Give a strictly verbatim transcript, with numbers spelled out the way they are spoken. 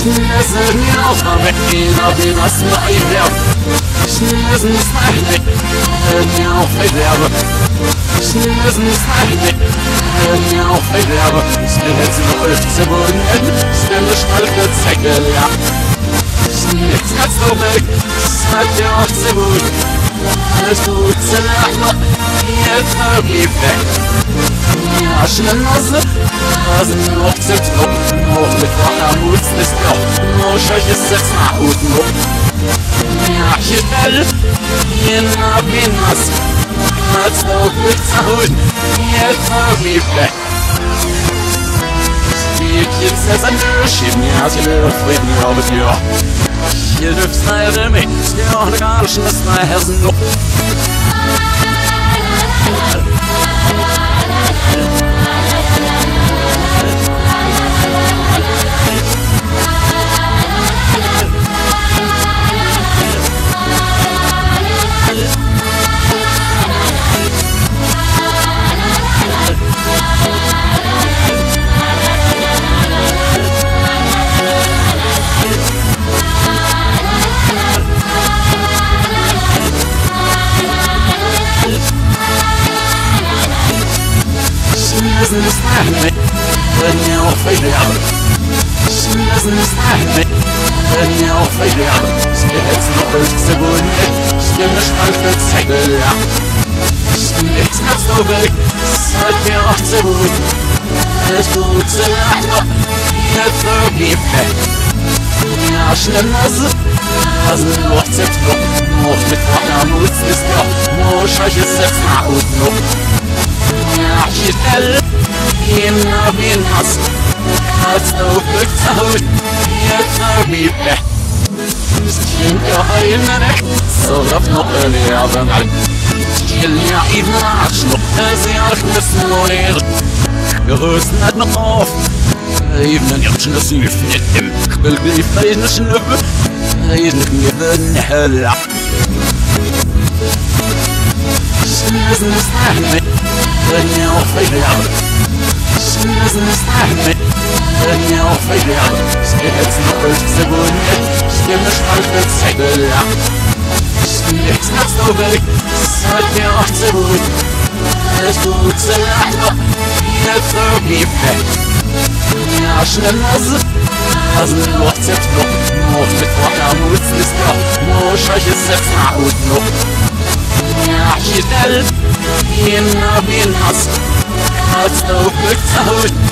شنزني أخبئي ربي نسمعي بيض شنز نسمعني أني أوفي بيض شنز نسمعني أني أوفي بيض شنز نقلت سبوني شنش قلت تسجل شنز نتوبك سمعتي أحسبون نسوت سلاحنا يتفاقي بك عشان النظر لازم نروح تتلو نروح نتوقع موت نستيو مش هجسس معقود نروح يحشي القلب ينعب الناس ما تلوك بتسهود يتفاقي بك Speak in says and she me as you live with me over you You live side me still on the gosh that's my hands no لازم نستحمل اني اوفي لعبك لازم نستحمل اني اوفي لعبك شكيت نقل تكسبوني شكي مش عارفة تسحق اللعب شكيت نصوبك ساكي راح تسوي نسوت سلاحنا يتفاقي بك عشان النظر لازم نروح تتلو نروح نتوقع موت نستيو مش هجسس معقود نروح يحشي القلب يمنع بالنص هتوفك تهود يتفاقي بك مسكين يا عينك صرف نقلي عظم عليك اللي عيدنا عشنو هزيارك نسموني يغسنا نقاف يبنى نيرش نسيف ندم قبل قليف هاي نشنب هاي نكنيب نحلع لازم نستحمل اني اوفي لعبك لازم نستحمل اني اوفي لعبك شكيت نقل تكسبوني شكي مش عارفة تسحق اللعب شكيت نصوبك ساكي راح تسوي نسوت سلاحنا يتفاقي بك عشان النظر لازم الوقت تتلو نروح نتوقع موت نستيو مش هجسس معقود نروح يحشي القلب يمنع بالنصر هتوفك تهود